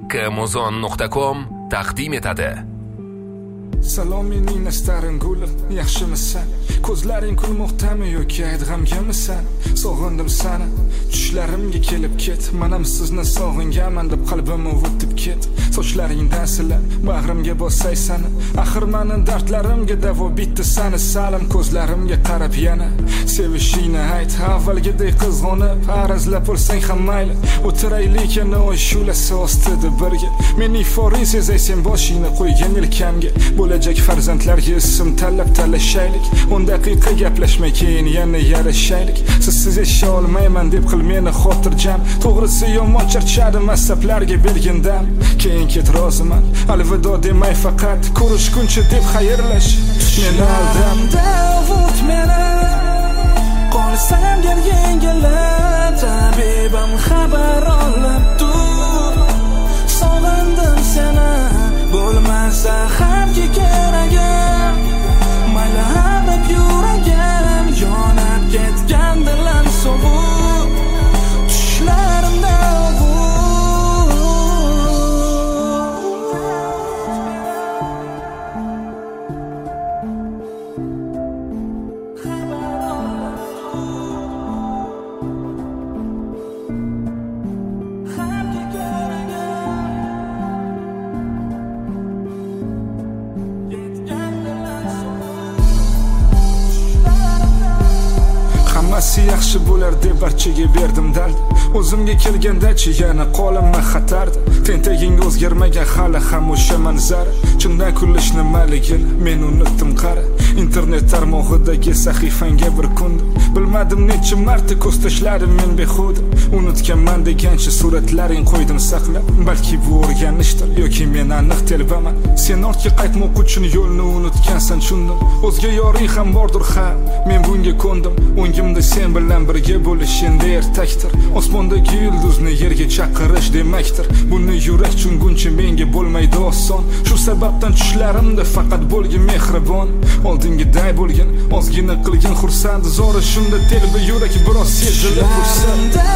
kmuzon.com taqdim etadi. Salom mening nastarin gulim, yaxshimisan? Ko'zlaring kulmoqdami yoki g'amgamisan? Sog'indim seni, tushlarimga kelib ket. Men ham sizni sog'inganman deb qalbimni o'tib ket. Sochlaringdan silab, bag'rimga bossaysan. Axir mening dardlarimga davo bitdi seni salim ko'zlarimga qarab yana. Sevishingni ayt, avvalgidek qizg'onib, arazlab bo'lsang ham mayli. O'tiraylik yana o'y shulasi ostida birga. Mening forin sezaysan boshingni qo'ygan yelkamga. Bo'lajak farzandlarga ism tanlab talashaylik. 10 daqiqa gaplashmay keyin yana yarashaylik. Sizsiz yashay olmayman deb qil meni xotirjam. To'g'risi yomon charchadim asablarga bergindam. Keyin ket roziman, alvido demay faqat ko'rishguncha deb xayrlash. Meni aldamda vut meni qolsam yengillar tabibim xabar olib tur. Sog'indim seni bo'lmasa hamki keragim. Mayli harib yuragim yonib ketgan dilim sovuq tushlarimda hammasi yaxshi bo'lar deb barchaga berdim dal. O'zimga kelganda-chi yana qo'limni xatardi. Tentagingga o'zgarmagan hali ham o'sha manzara. Chindan kullish nimaligini men unutdim qara. Internet tarmog'idagi sahifangga bir kun bilmadim necha marta ko'z tashladim men behuda. Unutganman degancha suratlaring qo'ydim saqlab. Balki bu o'rganishdir yoki men aniq telbaman. Sen ortga qaytmoq uchun yo'lni unutgansan tushundim. O'zga yoring ham bordir ha, men bunga ko'ndim. O'ngimda sen bilan birga bo'lish endi ertakdir. Osmondagi yulduzni yerga chaqirish demakdir. Buni yurak chunguncha menga bo'lmaydi oson. Shu sababdan tushlarimda faqat bo'lgin mehribon. Oldingiday bo'lgin, ozgina qilgin xursand. Zori shunda telba yurak biroz sezilib xursand.